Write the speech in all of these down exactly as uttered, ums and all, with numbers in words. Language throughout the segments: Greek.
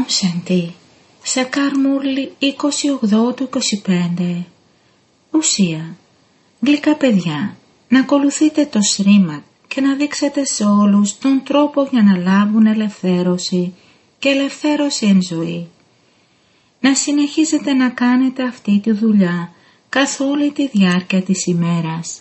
Ωμ Σαντι. Σακάρ Μούρλι είκοσι οκτώ του είκοσι πέντε. Ουσία. Γλυκά παιδιά, να ακολουθείτε το Σρίμαντ και να δείξετε σε όλους τον τρόπο για να λάβουν ελευθέρωση και ελευθέρωση εν ζωή. Να συνεχίζετε να κάνετε αυτή τη δουλειά καθ' όλη τη διάρκεια της ημέρας.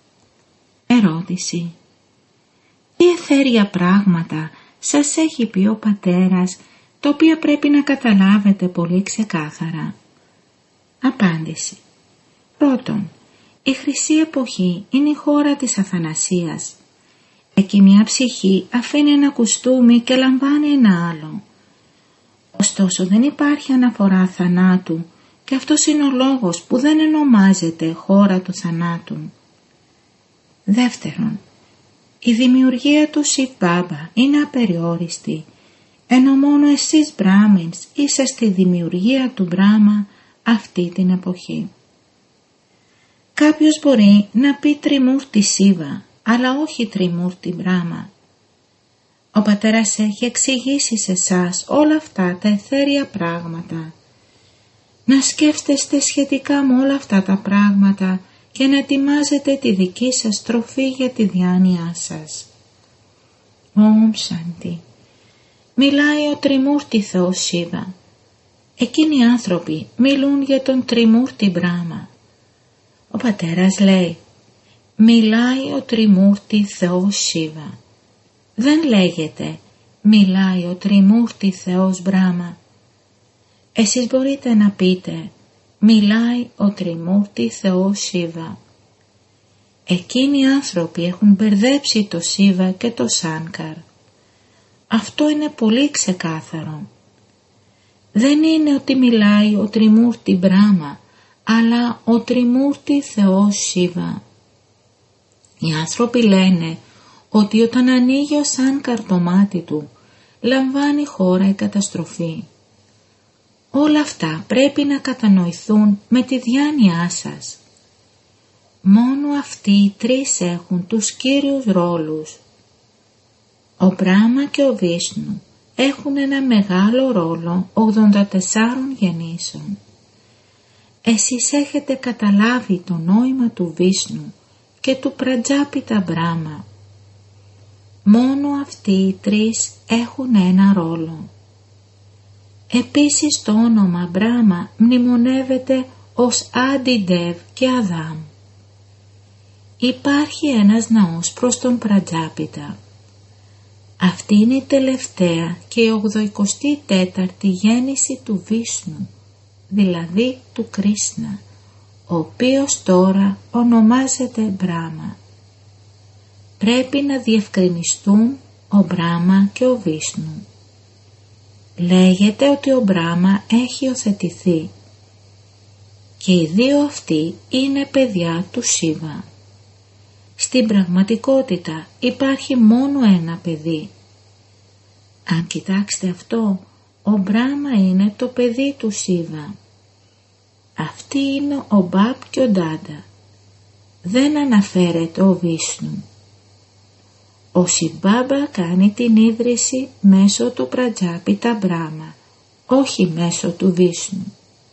Ερώτηση. Τι αιθέρια πράγματα σας έχει πει ο πατέρας, το οποίο πρέπει να καταλάβετε πολύ ξεκάθαρα? Απάντηση. Πρώτον, η χρυσή εποχή είναι η χώρα της αθανασίας. Εκεί μια ψυχή αφήνει ένα κουστούμι και λαμβάνει ένα άλλο. Ωστόσο δεν υπάρχει αναφορά θανάτου και αυτός είναι ο λόγος που δεν ονομάζεται χώρα του θανάτου. Δεύτερον, η δημιουργία του Σιβ Μπάμπα είναι απεριόριστη, ενώ μόνο εσείς Μπράμινς είσαστε η δημιουργία του Μπράμα αυτή την εποχή. Κάποιος μπορεί να πει τριμούρτη Σίβα, αλλά όχι τριμούρτη Μπράμα. Ο πατέρας έχει εξηγήσει σε εσάς όλα αυτά τα αιθέρια πράγματα. Να σκέφτεστε σχετικά με όλα αυτά τα πράγματα και να ετοιμάζετε τη δική σας τροφή για τη διάνοιά σας. Ωμ Σαντι. Μιλάει ο τριμούρτη Θεός Σίβα. Εκείνοι οι άνθρωποι μιλούν για τον τριμούρτη Μπράμα. Ο πατέρας λέει, μιλάει ο τριμούρτη Θεός Σίβα. Δεν λέγεται, μιλάει ο τριμούρτη Θεός Μπράμα. Εσείς μπορείτε να πείτε, μιλάει ο τριμούρτη Θεός Σίβα. Εκείνοι οι άνθρωποι έχουν μπερδέψει το Σίβα και το Σάνκαρ. Αυτό είναι πολύ ξεκάθαρο. Δεν είναι ότι μιλάει ο τριμούρτη Μπράμα, αλλά ο τριμούρτη Θεός Σίβα. Οι άνθρωποι λένε ότι όταν ανοίγει ο Σάνκαρ το μάτι του, λαμβάνει χώρα η καταστροφή. Όλα αυτά πρέπει να κατανοηθούν με τη διάνοιά σας. Μόνο αυτοί οι τρεις έχουν τους κύριους ρόλους. Ο Μπράμα και ο Βίσνου έχουν ένα μεγάλο ρόλο ογδόντα τεσσάρων γεννήσεων. Εσείς έχετε καταλάβει το νόημα του Βίσνου και του Πρατζάπιτα Μπράμα. Μόνο αυτοί οι τρεις έχουν ένα ρόλο. Επίσης το όνομα Μπράμα μνημονεύεται ως Άντι-Ντεβ και Αδάμ. Υπάρχει ένας ναός προς τον Πρατζάπιτα. Αυτή είναι η τελευταία και η ογδοηκοστή τέταρτη γέννηση του Βίσνου, δηλαδή του Κρίσνα, ο οποίος τώρα ονομάζεται Μπράμα. Πρέπει να διευκρινιστούν ο Μπράμα και ο Βίσνου. Λέγεται ότι ο Μπράμα έχει υιοθετηθεί και οι δύο αυτοί είναι παιδιά του Σίβα. Στην πραγματικότητα υπάρχει μόνο ένα παιδί. Αν κοιτάξετε αυτό, ο Μπράμα είναι το παιδί του Σίβα. Αυτοί είναι ο Μπάπ και ο Ντάντα. Δεν αναφέρεται ο Βίσνου. Ο Σιβ Μπάμπα κάνει την ίδρυση μέσω του Πρατζάπιτα Μπράμα, όχι μέσω του Βίσνου.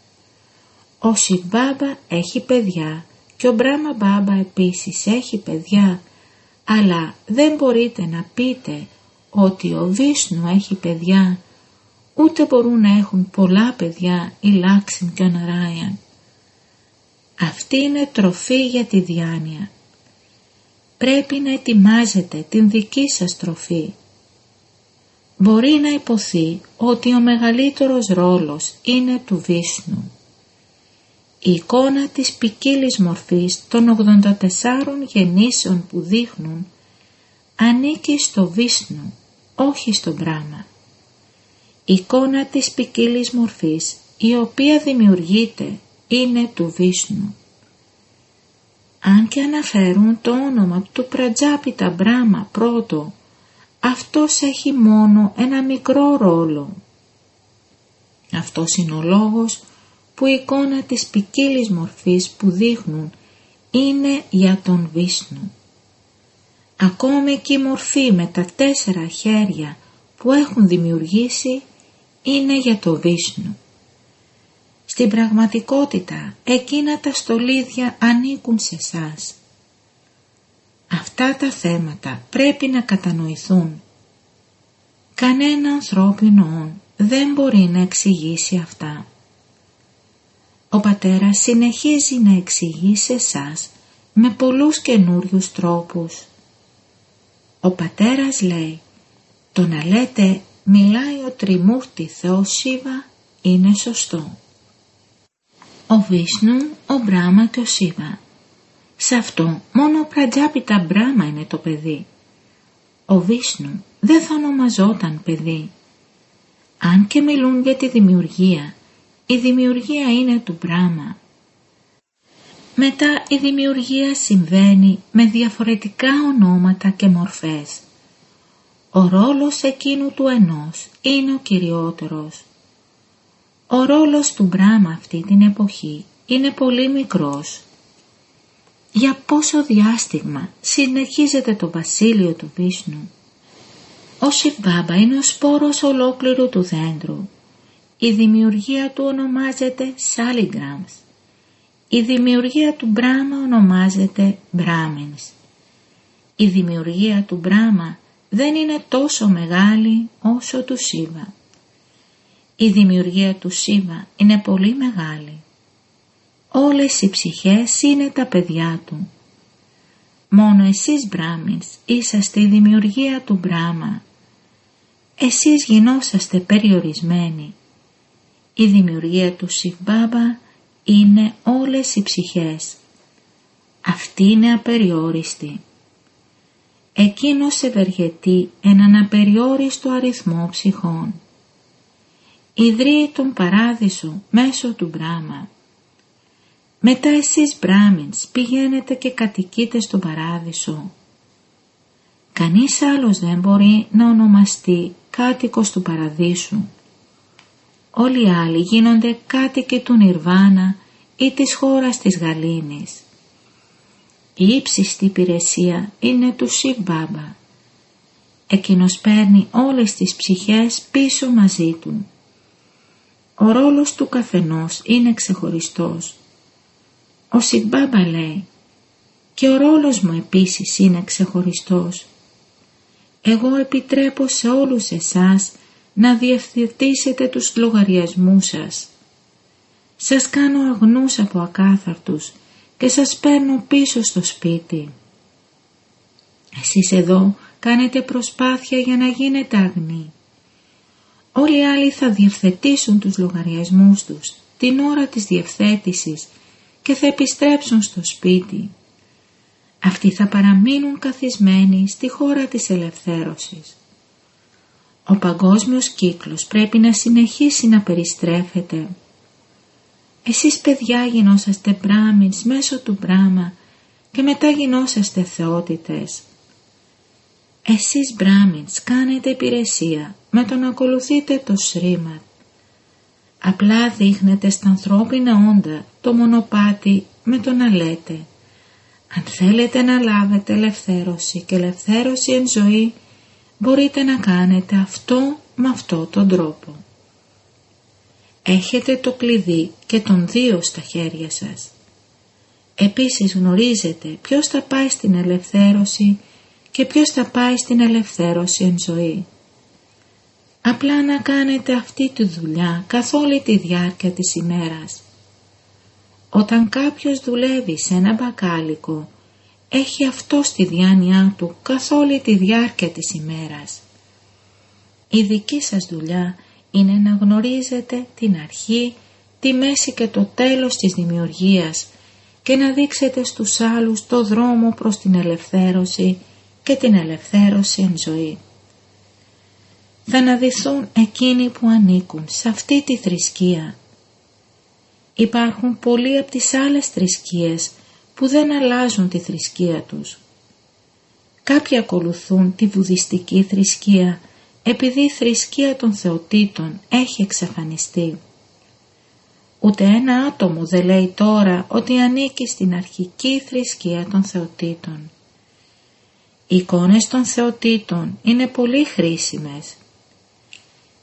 Ο Σιβ Μπάμπα έχει παιδιά και ο Μπράμα Μπάμπα επίσης έχει παιδιά, αλλά δεν μπορείτε να πείτε ότι ο Βίσνου έχει παιδιά, ούτε μπορούν να έχουν πολλά παιδιά η Λάξιμ και ο Ναράιαν. Αυτή είναι τροφή για τη διάνοια. Πρέπει να ετοιμάζετε την δική σας τροφή. Μπορεί να υποθεί ότι ο μεγαλύτερος ρόλος είναι του Βίσνου. Η εικόνα της ποικίλης μορφής των ογδόντα τεσσάρων γεννήσεων που δείχνουν ανήκει στο Βίσνου, όχι στο Μπράμα. Η εικόνα της ποικίλης μορφής η οποία δημιουργείται είναι του Βίσνου. Αν και αναφέρουν το όνομα του Πρατζάπιτα Μπράμα πρώτο, αυτός έχει μόνο ένα μικρό ρόλο. Αυτός είναι ο λόγος που η εικόνα της ποικίλης μορφής που δείχνουν είναι για τον Βίσνου. Ακόμη και η μορφή με τα τέσσερα χέρια που έχουν δημιουργήσει είναι για το Βίσνου. Στην πραγματικότητα εκείνα τα στολίδια ανήκουν σε εσάς. Αυτά τα θέματα πρέπει να κατανοηθούν. Κανένα ανθρώπινο όν δεν μπορεί να εξηγήσει αυτά. Ο Πατέρας συνεχίζει να εξηγεί σε εσάς με πολλούς καινούριους τρόπους. Ο Πατέρας λέει, το να λέτε μιλάει ο Τριμούρτη Θεός Σίβα είναι σωστό. Ο Βίσνου, ο Μπράμα και ο Σίβα. Σε αυτό μόνο ο Πρατζάπιτα Μπράμα είναι το παιδί. Ο Βίσνου δεν θα ονομαζόταν παιδί. Αν και μιλούν για τη δημιουργία, η δημιουργία είναι του Μπράμα. Μετά η δημιουργία συμβαίνει με διαφορετικά ονόματα και μορφές. Ο ρόλος εκείνου του ενός είναι ο κυριότερος. Ο ρόλος του Μπράμα αυτή την εποχή είναι πολύ μικρός. Για πόσο διάστημα συνεχίζεται το βασίλειο του Βίσνου. Ο Σιβ-Μπάμπα είναι ο σπόρος ολόκληρου του δέντρου. Η δημιουργία του ονομάζεται Σάλιγκραμς. Η δημιουργία του Μπράμα ονομάζεται Μπράμινς. Η δημιουργία του Μπράμα δεν είναι τόσο μεγάλη όσο του Σίβα. Η δημιουργία του Σίβα είναι πολύ μεγάλη. Όλες οι ψυχές είναι τα παιδιά του. Μόνο εσείς Μπράμινς είσαστε η δημιουργία του Μπράμα. Εσείς γινόσαστε περιορισμένοι. Η δημιουργία του Σιβ-Μπάμπα είναι όλες οι ψυχές. Αυτή είναι απεριόριστη. Εκείνος ευεργετεί έναν απεριόριστο αριθμό ψυχών. Ιδρύει τον παράδεισο μέσω του Μπράμα. Μετά εσείς Μπράμινς πηγαίνετε και κατοικείτε στον παράδεισο. Κανείς άλλος δεν μπορεί να ονομαστεί κάτοικος του παραδείσου. Όλοι οι άλλοι γίνονται κάτοικοι του Νιρβάνα ή της χώρας της Γαλήνης. Η ύψιστη υπηρεσία είναι του Σιβ-Μπάμπα. Εκείνος παίρνει όλες τις ψυχές πίσω μαζί του. Ο ρόλος του καθενός είναι ξεχωριστός. Ο Σιβ-Μπάμπα λέει, και ο ρόλος μου επίσης είναι ξεχωριστός. Εγώ επιτρέπω σε όλους εσάς να διευθετήσετε τους λογαριασμούς σας. Σας κάνω αγνούς από ακάθαρτους και σας παίρνω πίσω στο σπίτι. Εσείς εδώ κάνετε προσπάθεια για να γίνετε αγνοί. Όλοι οι άλλοι θα διευθετήσουν τους λογαριασμούς τους την ώρα της διευθέτησης και θα επιστρέψουν στο σπίτι. Αυτοί θα παραμείνουν καθισμένοι στη χώρα της ελευθέρωσης. Ο παγκόσμιος κύκλος πρέπει να συνεχίσει να περιστρέφεται. Εσείς παιδιά γινόσαστε Μπράμινς μέσω του Μπράμα και μετά γινόσαστε θεότητες. Εσείς Μπράμινς κάνετε υπηρεσία με το να ακολουθείτε το Σρίμαντ. Απλά δείχνετε στα ανθρώπινα όντα το μονοπάτι με το να λέτε, αν θέλετε να λάβετε ελευθέρωση και ελευθέρωση εν ζωή, μπορείτε να κάνετε αυτό με αυτό τον τρόπο. Έχετε το κλειδί και τον δύο στα χέρια σας. Επίσης γνωρίζετε ποιος θα πάει στην ελευθέρωση και ποιος θα πάει στην ελευθέρωση εν ζωή. Απλά να κάνετε αυτή τη δουλειά καθ' όλη τη διάρκεια της ημέρας. Όταν κάποιος δουλεύει σε ένα μπακάλικο, έχει αυτό στη διάνοιά του καθ' όλη τη διάρκεια της ημέρας. Η δική σας δουλειά είναι να γνωρίζετε την αρχή, τη μέση και το τέλος της δημιουργίας και να δείξετε στους άλλους το δρόμο προς την ελευθέρωση και την ελευθέρωση εν ζωή. Θα αναδυθούν εκείνοι που ανήκουν σε αυτή τη θρησκεία. Υπάρχουν πολλοί από τις άλλες θρησκείες που δεν αλλάζουν τη θρησκεία τους. Κάποιοι ακολουθούν τη βουδιστική θρησκεία επειδή η θρησκεία των θεοτήτων έχει εξαφανιστεί. Ούτε ένα άτομο δεν λέει τώρα ότι ανήκει στην αρχική θρησκεία των θεοτήτων. Οι εικόνες των θεοτήτων είναι πολύ χρήσιμες.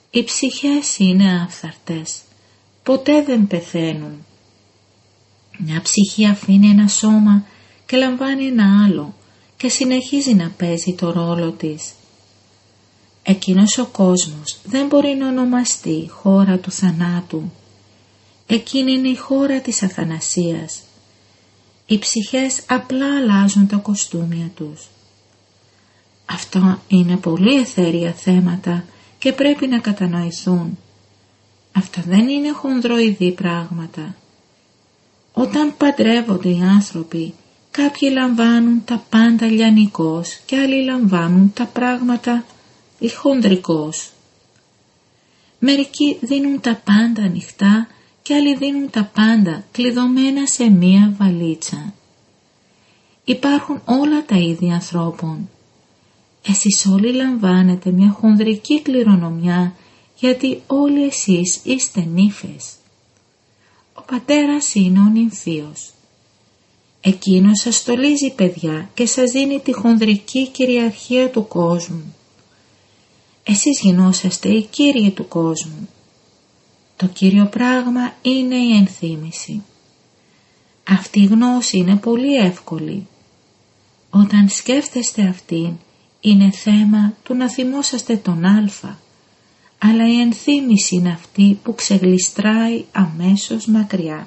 Οι ψυχές είναι άφθαρτες, ποτέ δεν πεθαίνουν. Μια ψυχή αφήνει ένα σώμα και λαμβάνει ένα άλλο και συνεχίζει να παίζει το ρόλο της. Εκείνος ο κόσμος δεν μπορεί να ονομαστεί χώρα του θανάτου. Εκείνη είναι η χώρα της αθανασίας. Οι ψυχές απλά αλλάζουν τα κοστούμια τους. Αυτό είναι πολύ αιθέρια θέματα και πρέπει να κατανοηθούν. Αυτά δεν είναι χονδροειδή πράγματα. Όταν παντρεύονται οι άνθρωποι, κάποιοι λαμβάνουν τα πάντα λιανικός και άλλοι λαμβάνουν τα πράγματα χονδρικός. Μερικοί δίνουν τα πάντα ανοιχτά και άλλοι δίνουν τα πάντα κλειδωμένα σε μία βαλίτσα. Υπάρχουν όλα τα είδη ανθρώπων. Εσείς όλοι λαμβάνετε μια χονδρική κληρονομιά, γιατί όλοι εσείς είστε νύφες. Ο πατέρας είναι ο νυμφίος. Εκείνος σας στολίζει παιδιά και σας δίνει τη χονδρική κυριαρχία του κόσμου. Εσείς γινόσαστε οι κύριοι του κόσμου. Το κύριο πράγμα είναι η ενθύμηση. Αυτή η γνώση είναι πολύ εύκολη. Όταν σκέφτεστε αυτήν, είναι θέμα του να θυμόσαστε τον Α, αλλά η ενθύμηση είναι αυτή που ξεγλιστράει αμέσως μακριά.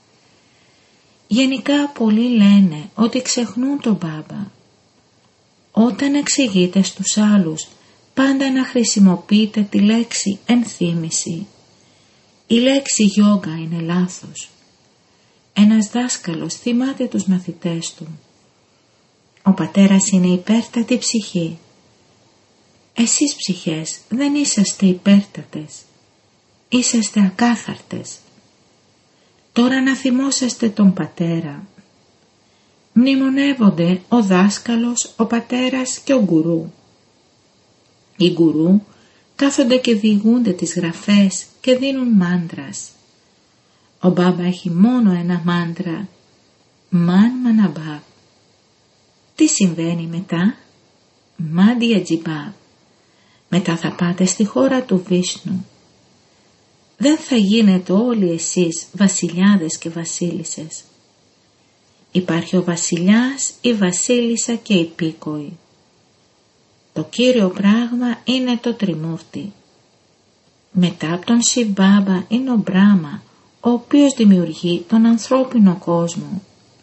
Γενικά πολλοί λένε ότι ξεχνούν τον Μπάμπα. Όταν εξηγείτε στους άλλους, πάντα να χρησιμοποιείτε τη λέξη ενθύμηση. Η λέξη γιόγκα είναι λάθος. Ένας δάσκαλος θυμάται τους μαθητές του. Ο πατέρας είναι υπέρτατη ψυχή. Εσείς ψυχές δεν είσαστε υπέρτατες. Είσαστε ακάθαρτες. Τώρα να θυμόσαστε τον πατέρα. Μνημονεύονται ο δάσκαλος, ο πατέρας και ο γκουρού. Οι γκουρού κάθονται και διηγούνται τις γραφές και δίνουν μάντρας. Ο Μπάμπα έχει μόνο ένα μάντρα, Μαν Μαναμπά. Τι συμβαίνει μετά? Μάντια Τζιμπά. Μετά θα πάτε στη χώρα του Βίσνου. Δεν θα γίνετε όλοι εσείς βασιλιάδες και βασίλισσες. Υπάρχει ο βασιλιάς, η βασίλισσα και η πίκοη. Το κύριο πράγμα είναι το τριμούρτι. Μετά από τον Σιβ-Μπάμπα είναι ο Μπράμα, ο οποίος δημιουργεί τον ανθρώπινο κόσμο.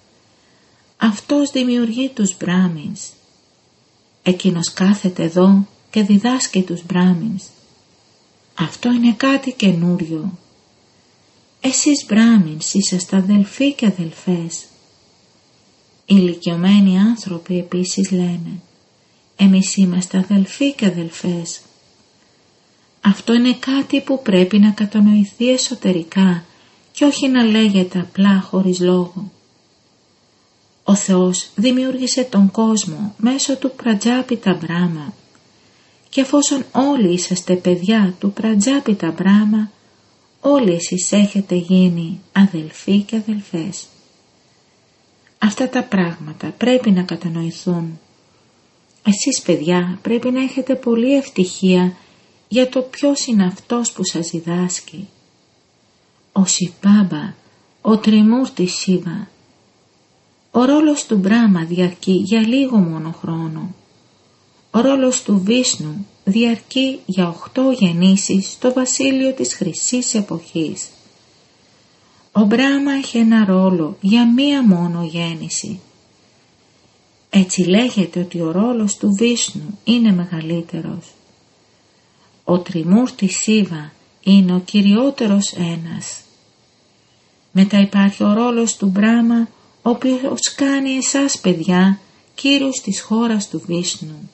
Αυτός δημιουργεί τους Μπράμινς. Εκείνος κάθεται εδώ και διδάσκει τους Μπράμινς. Αυτό είναι κάτι καινούριο. Εσείς Μπράμινς είσαστε αδελφοί και αδελφές. Οι ηλικιωμένοι άνθρωποι επίσης λένε, εμείς είμαστε αδελφοί και αδελφές. Αυτό είναι κάτι που πρέπει να κατανοηθεί εσωτερικά και όχι να λέγεται απλά χωρίς λόγο. Ο Θεός δημιούργησε τον κόσμο μέσω του Πρατζάπιτα Μπράμα και εφόσον όλοι είσαστε παιδιά του Πρατζάπιτα Μπράμα, όλοι εσείς έχετε γίνει αδελφοί και αδελφές. Αυτά τα πράγματα πρέπει να κατανοηθούν. Εσείς παιδιά πρέπει να έχετε πολύ ευτυχία για το ποιος είναι αυτός που σας διδάσκει. Ο Σιβ-Μπάμπα, ο τριμούρτης Σίβα. Ο ρόλος του Μπράμα διαρκεί για λίγο μόνο χρόνο. Ο ρόλος του Βίσνου διαρκεί για οχτώ γεννήσεις στο βασίλειο της Χρυσής Εποχής. Ο Μπράμα έχει ένα ρόλο για μία μόνο γέννηση. Έτσι λέγεται ότι ο ρόλος του Βίσνου είναι μεγαλύτερος. Ο τριμούρτης Σίβα είναι ο κυριότερος ένας. Μετά υπάρχει ο ρόλος του Μπράμα, ο οποίος κάνει εσάς παιδιά κύρους της χώρας του Βίσνου.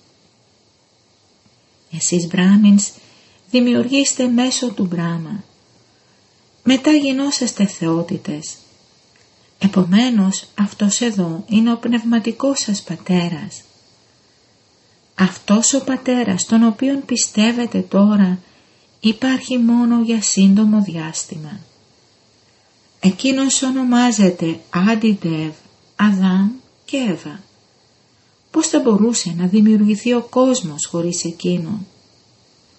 Εσείς Μπράμινς δημιουργήστε μέσω του Μπράμα. Μετά γινόσαστε θεότητες. Επομένως αυτός εδώ είναι ο πνευματικός σας πατέρας. Αυτός ο πατέρας τον οποίον πιστεύετε τώρα υπάρχει μόνο για σύντομο διάστημα. Εκείνος ονομάζεται Άντι-Ντεβ, Αδάμ και Εύα. Πώς θα μπορούσε να δημιουργηθεί ο κόσμος χωρίς εκείνον?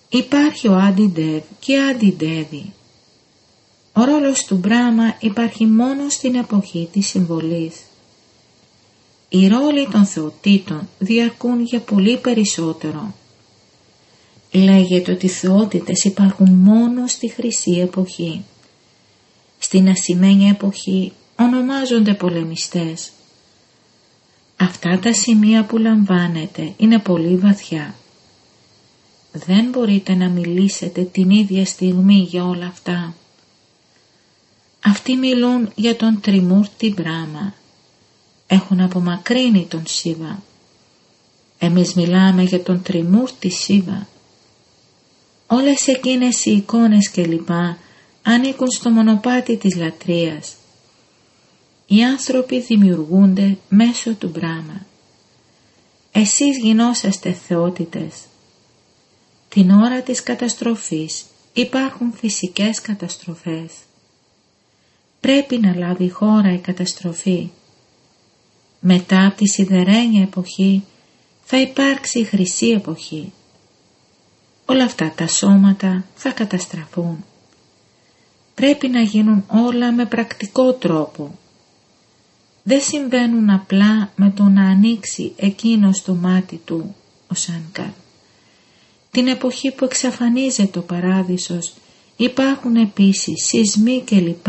Υπάρχει ο Άντι-Ντεβ και Άντι-Ντέβι. Ο ρόλος του Μπράμα υπάρχει μόνο στην εποχή της συμβολής. Οι ρόλοι των θεοτήτων διαρκούν για πολύ περισσότερο. Λέγεται ότι οι θεότητες υπάρχουν μόνο στη χρυσή εποχή. Στην ασημένια εποχή ονομάζονται πολεμιστές. Αυτά τα σημεία που λαμβάνετε είναι πολύ βαθιά. Δεν μπορείτε να μιλήσετε την ίδια στιγμή για όλα αυτά. Αυτοί μιλούν για τον Τριμούρτη Μπράμα. Έχουν απομακρύνει τον Σίβα. Εμείς μιλάμε για τον Τριμούρτη Σίβα. Όλες εκείνες οι εικόνες κλπ. Ανήκουν στο μονοπάτι της λατρείας. Οι άνθρωποι δημιουργούνται μέσω του Μπράμα. Εσείς γινόσαστε θεότητες. Την ώρα της καταστροφής υπάρχουν φυσικές καταστροφές. Πρέπει να λάβει χώρα η καταστροφή. Μετά από τη σιδερένια εποχή θα υπάρξει η χρυσή εποχή. Όλα αυτά τα σώματα θα καταστραφούν. Πρέπει να γίνουν όλα με πρακτικό τρόπο. Δεν συμβαίνουν απλά με το να ανοίξει εκείνο το μάτι του, ο Σάνκαρ. Την εποχή που εξαφανίζεται ο παράδεισος υπάρχουν επίσης σεισμοί κλπ.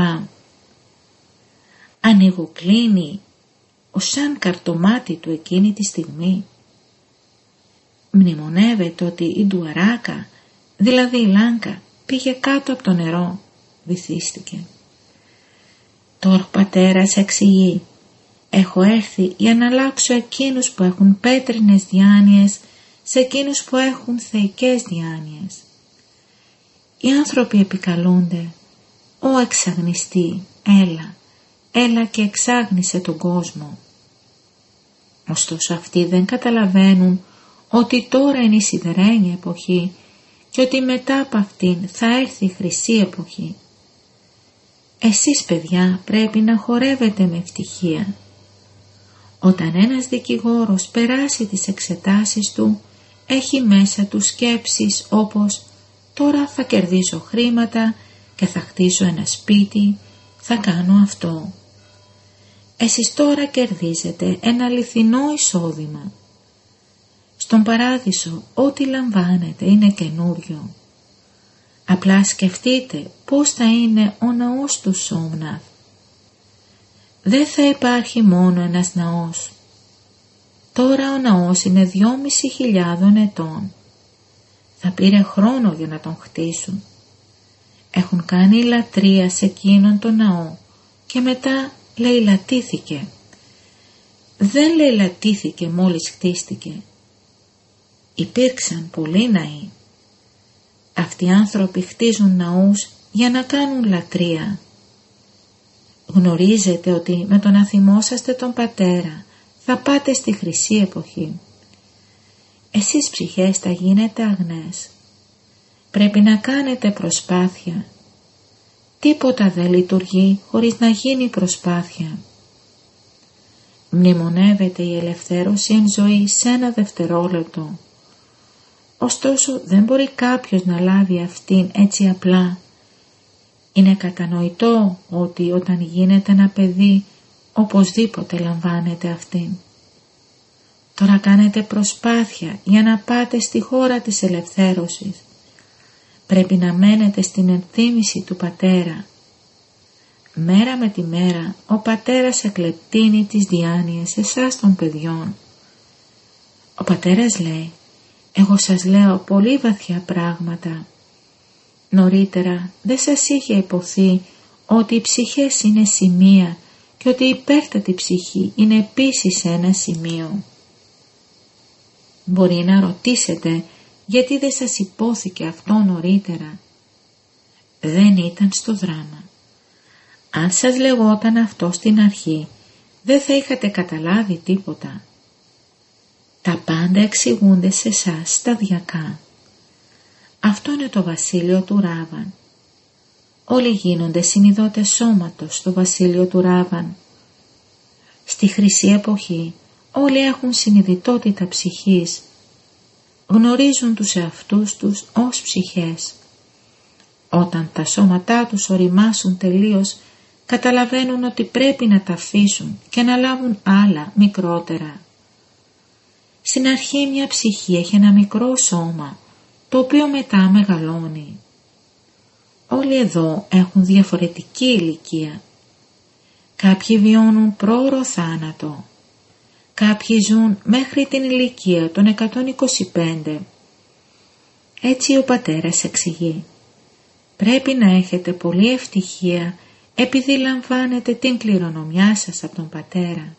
Ανοιγοκλίνει ο Σάνκαρ το μάτι του εκείνη τη στιγμή. Μνημονεύεται ότι η Ντουαράκα, δηλαδή η Λάνκα, πήγε κάτω από το νερό, βυθίστηκε. Τώρα ο πατέρας εξηγεί: έχω έρθει για να αλλάξω εκείνους που έχουν πέτρινες διάνοιες σε εκείνους που έχουν θεϊκές διάνοιες. Οι άνθρωποι επικαλούνται: «Ω εξαγνιστή, έλα, έλα και εξάγνισε τον κόσμο». Ωστόσο αυτοί δεν καταλαβαίνουν ότι τώρα είναι η σιδερένια εποχή και ότι μετά από αυτήν θα έρθει η χρυσή εποχή. Εσείς παιδιά πρέπει να χορεύετε με ευτυχία. Όταν ένας δικηγόρος περάσει τις εξετάσεις του, έχει μέσα του σκέψεις όπως «τώρα θα κερδίσω χρήματα και θα χτίσω ένα σπίτι, θα κάνω αυτό». Εσείς τώρα κερδίζετε ένα αληθινό εισόδημα. Στον παράδεισο ό,τι λαμβάνετε είναι καινούριο. Απλά σκεφτείτε πώς θα είναι ο ναός του Σόμναθ. Δεν θα υπάρχει μόνο ένας ναός. Τώρα ο ναός είναι δυόμισι χιλιάδων ετών. Θα πήρε χρόνο για να τον χτίσουν. Έχουν κάνει λατρεία σε εκείνον τον ναό και μετά λαιλατήθηκε. Δεν λαιλατήθηκε μόλις χτίστηκε. Υπήρξαν πολλοί ναοί. Αυτοί οι άνθρωποι χτίζουν ναούς για να κάνουν λατρεία. Γνωρίζετε ότι με το να θυμόσαστε τον πατέρα θα πάτε στη χρυσή εποχή. Εσείς ψυχές θα γίνετε αγνές. Πρέπει να κάνετε προσπάθεια. Τίποτα δεν λειτουργεί χωρίς να γίνει προσπάθεια. Μνημονεύεται η ελευθέρωση εν ζωή σε ένα δευτερόλεπτο. Ωστόσο δεν μπορεί κάποιος να λάβει αυτήν έτσι απλά. Είναι κατανοητό ότι όταν γίνεται ένα παιδί οπωσδήποτε λαμβάνετε αυτήν. Τώρα κάνετε προσπάθεια για να πάτε στη χώρα της ελευθέρωσης. Πρέπει να μένετε στην ενθύμηση του πατέρα. Μέρα με τη μέρα ο πατέρας εκλεπτύνει τις διάνοιες εσάς των παιδιών. Ο πατέρας λέει: εγώ σας λέω πολύ βαθιά πράγματα. Νωρίτερα δεν σας είχε υποθεί ότι οι ψυχές είναι σημεία και ότι η υπέρτατη ψυχή είναι επίσης ένα σημείο. Μπορεί να ρωτήσετε γιατί δεν σας υπόθηκε αυτό νωρίτερα. Δεν ήταν στο δράμα. Αν σας λεγόταν αυτό στην αρχή, δεν θα είχατε καταλάβει τίποτα. Τα πάντα εξηγούνται σε εσάς σταδιακά. Αυτό είναι το βασίλειο του Ράβαν. Όλοι γίνονται συνειδότες σώματος στο βασίλειο του Ράβαν. Στη χρυσή εποχή όλοι έχουν συνειδητότητα ψυχής. γνωρίζουν τους εαυτούς τους ως ψυχές. Όταν τα σώματά τους οριμάσουν τελείως, καταλαβαίνουν ότι πρέπει να τα αφήσουν και να λάβουν άλλα μικρότερα. Στην αρχή μια ψυχή έχει ένα μικρό σώμα, το οποίο μετά μεγαλώνει. Όλοι εδώ έχουν διαφορετική ηλικία. Κάποιοι βιώνουν πρόωρο θάνατο. Κάποιοι ζουν μέχρι την ηλικία των εκατόν είκοσι πέντε. Έτσι ο πατέρας εξηγεί: πρέπει να έχετε πολλή ευτυχία επειδή λαμβάνετε την κληρονομιά σας από τον πατέρα.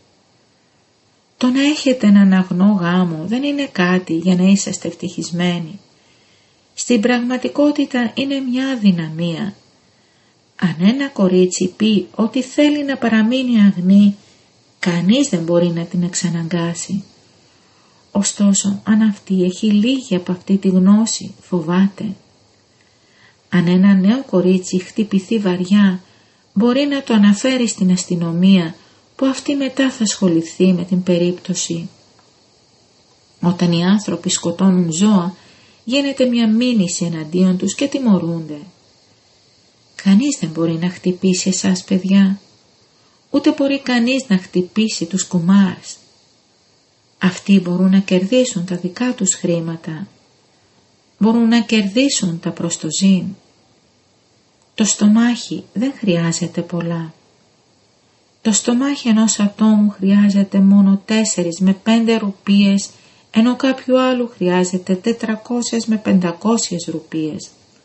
Το να έχετε έναν αγνό γάμο δεν είναι κάτι για να είσαστε ευτυχισμένοι. Στην πραγματικότητα είναι μια αδυναμία. Αν ένα κορίτσι πει ότι θέλει να παραμείνει αγνή, κανείς δεν μπορεί να την εξαναγκάσει. Ωστόσο, αν αυτή έχει λίγη από αυτή τη γνώση, φοβάται. Αν ένα νέο κορίτσι χτυπηθεί βαριά, μπορεί να το αναφέρει στην αστυνομία, που αυτή μετά θα ασχοληθεί με την περίπτωση. Όταν οι άνθρωποι σκοτώνουν ζώα, γίνεται μια μήνυση εναντίον τους και τιμωρούνται. Κανείς δεν μπορεί να χτυπήσει εσάς, παιδιά. Ούτε μπορεί κανείς να χτυπήσει τους κουμάρς. Αυτοί μπορούν να κερδίσουν τα δικά τους χρήματα. Μπορούν να κερδίσουν τα προστοζήν. Το στομάχι δεν χρειάζεται πολλά. Το στομάχι ενός ατόμου χρειάζεται μόνο τέσσερις με πέντε ρουπίες, ενώ κάποιου άλλου χρειάζεται τετρακόσιες με πεντακόσιες ρουπίες.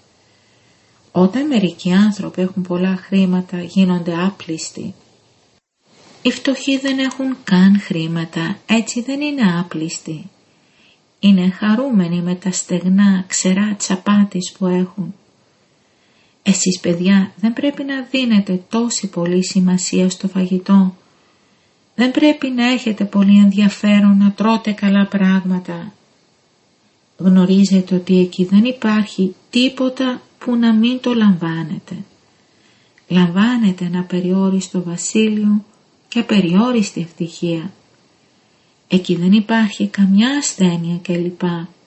Όταν μερικοί άνθρωποι έχουν πολλά χρήματα, γίνονται άπλιστοι. Οι φτωχοί δεν έχουν καν χρήματα, έτσι δεν είναι άπλιστοι. Είναι χαρούμενοι με τα στεγνά ξερά τσαπάτης που έχουν. Εσείς, παιδιά, δεν πρέπει να δίνετε τόση πολύ σημασία στο φαγητό. Δεν πρέπει να έχετε πολύ ενδιαφέρον να τρώτε καλά πράγματα. Γνωρίζετε ότι εκεί δεν υπάρχει τίποτα που να μην το λαμβάνετε. Λαμβάνετε ένα περιόριστο βασίλειο και απεριόριστη ευτυχία. Εκεί δεν υπάρχει καμιά ασθένεια κλπ.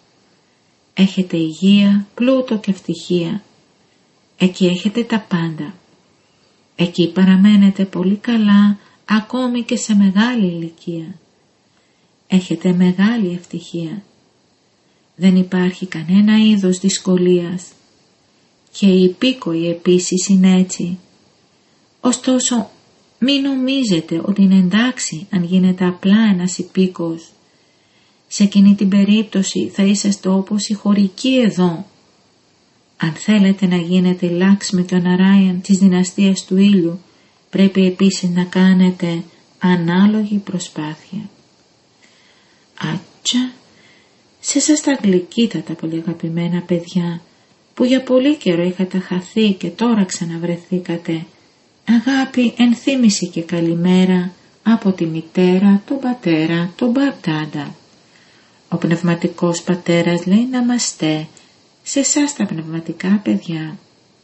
Έχετε υγεία, πλούτο και ευτυχία. Εκεί έχετε τα πάντα. Εκεί παραμένετε πολύ καλά ακόμη και σε μεγάλη ηλικία. Έχετε μεγάλη ευτυχία. Δεν υπάρχει κανένα είδος δυσκολίας. Και οι υπήκοοι επίσης είναι έτσι. Ωστόσο, μην νομίζετε ότι είναι εντάξει αν γίνετε απλά ένας υπήκος. Σε εκείνη την περίπτωση θα είσαστε όπως οι χωρικοί εδώ. Αν θέλετε να γίνετε η Λάξμη και ο Ναράιαν της δυναστείας του ήλιου, πρέπει επίσης να κάνετε ανάλογη προσπάθεια. Άτσα, σε εσάς τα γλυκύτατα πολύ αγαπημένα παιδιά, που για πολύ καιρό είχατε χαθεί και τώρα ξαναβρεθήκατε, αγάπη, ενθύμηση και καλημέρα από τη μητέρα, τον πατέρα, τον μπαμπτάντα. Ο πνευματικός πατέρας λέει ναμαστέ σε εσάς τα πνευματικά παιδιά.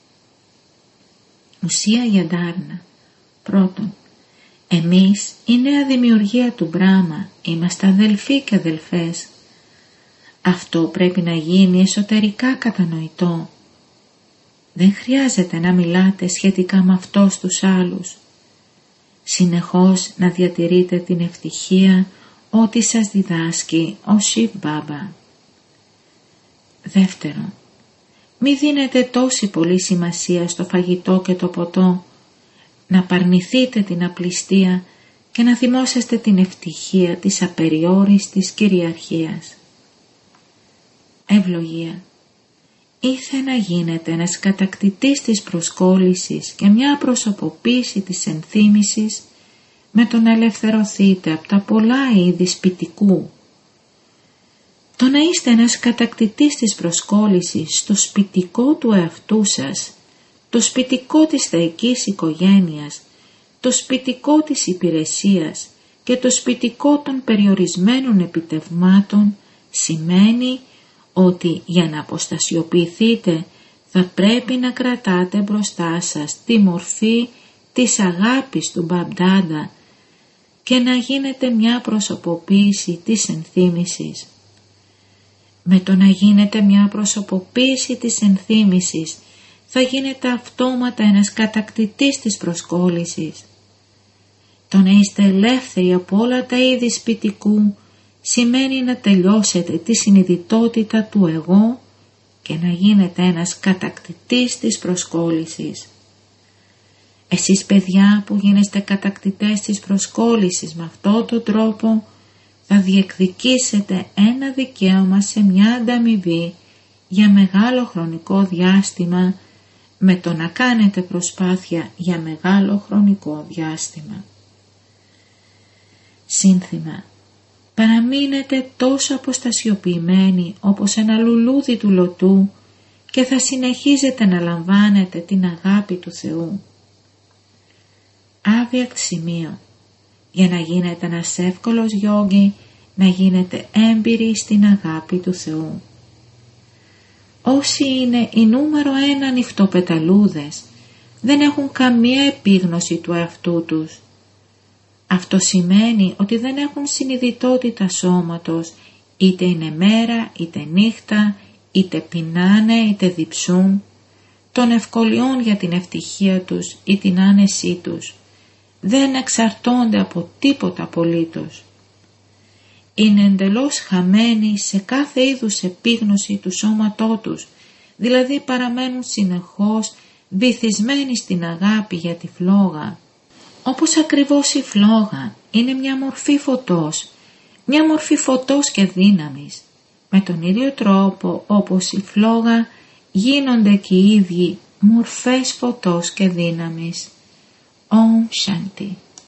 Ουσία για Ντάρνα. Πρώτον, εμείς η νέα δημιουργία του Μπράμα, είμαστε αδελφοί και αδελφές. Αυτό πρέπει να γίνει εσωτερικά κατανοητό. Δεν χρειάζεται να μιλάτε σχετικά με αυτό στους άλλους. Συνεχώς να διατηρείτε την ευτυχία ό,τι σας διδάσκει ο Σιβ Μπάμπα. Δεύτερον, μη δίνετε τόση πολύ σημασία στο φαγητό και το ποτό, να παρνηθείτε την απληστία και να θυμόσαστε την ευτυχία της απεριόριστης κυριαρχίας. Ευλογία. Ήθε να γίνετε ένας κατακτητής της προσκόλλησης και μια προσωποποίηση της ενθύμησης με το να ελευθερωθείτε από τα πολλά είδη σπιτικού. Το να είστε ένας κατακτητής της προσκόλλησης στο σπιτικό του εαυτού σας, το σπιτικό της θεϊκής οικογένειας, το σπιτικό της υπηρεσίας και το σπιτικό των περιορισμένων επιτευγμάτων σημαίνει ότι για να αποστασιοποιηθείτε θα πρέπει να κρατάτε μπροστά σας τη μορφή της αγάπης του Μπαμπτάντα και να γίνετε μια προσωποποίηση της ενθύμησης. Με το να γίνεται μια προσωποποίηση της ενθύμησης, θα γίνετε αυτόματα ένας κατακτητής της προσκόλλησης. Το να είστε ελεύθεροι από όλα τα είδη σπιτικού σημαίνει να τελειώσετε τη συνειδητότητα του εγώ και να γίνετε ένας κατακτητής της προσκόλλησης. Εσείς παιδιά που γίνεστε κατακτητές της προσκόλλησης με αυτόν τον τρόπο, θα διεκδικήσετε ένα δικαίωμα σε μια ανταμοιβή για μεγάλο χρονικό διάστημα με το να κάνετε προσπάθεια για μεγάλο χρονικό διάστημα. Σύνθημα: παραμείνετε τόσο αποστασιοποιημένοι όπως ένα λουλούδι του λωτού και θα συνεχίζετε να λαμβάνετε την αγάπη του Θεού. Άβιακ σημείο: για να γίνετε ένας εύκολος γιόγκι, να γίνετε έμπειροι στην αγάπη του Θεού. Όσοι είναι οι νούμερο ένα νυχτοπεταλούδες δεν έχουν καμία επίγνωση του εαυτού τους. Αυτό σημαίνει ότι δεν έχουν συνειδητότητα σώματος, είτε είναι μέρα είτε νύχτα, είτε πεινάνε είτε διψούν, των ευκολιών για την ευτυχία τους ή την άνεσή τους. Δεν εξαρτώνται από τίποτα απολύτως. Είναι εντελώς χαμένοι σε κάθε είδους επίγνωση του σώματό τους, δηλαδή παραμένουν συνεχώς βυθισμένοι στην αγάπη για τη φλόγα. Όπως ακριβώς η φλόγα είναι μια μορφή φωτός, μια μορφή φωτός και δύναμης. Με τον ίδιο τρόπο όπως η φλόγα γίνονται και οι ίδιοι μορφές φωτός και δύναμης. Om Shanti.